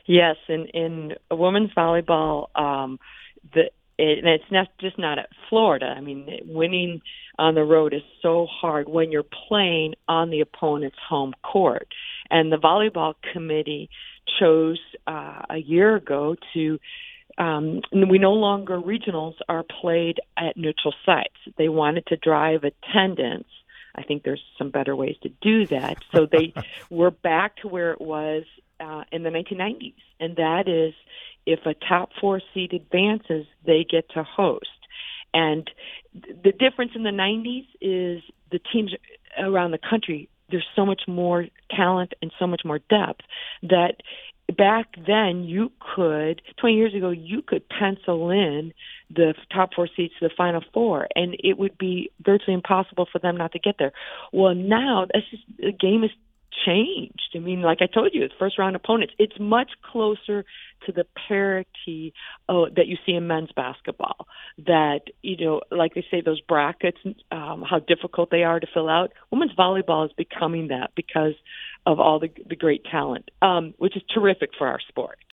Yes, in women's volleyball, and it's not at Florida. I mean, winning on the road is so hard when you're playing on the opponent's home court. And the volleyball committee chose a year ago to we no longer regionals are played at neutral sites. They wanted to drive attendance. I think there's some better ways to do that. So they were back to where it was in the 1990s, and that is if a top four seed advances, they get to host. And the difference in the 90s is the teams around the country, there's so much more talent and so much more depth that back then 20 years ago, you could pencil in the top four seeds to the Final Four, and it would be virtually impossible for them not to get there. Well, now the game has changed. I mean, like I told you, it's first round opponents. It's much closer to the parity that you see in men's basketball. That, like they say, those brackets, how difficult they are to fill out. Women's volleyball is becoming that because of all the great talent, which is terrific for our sport.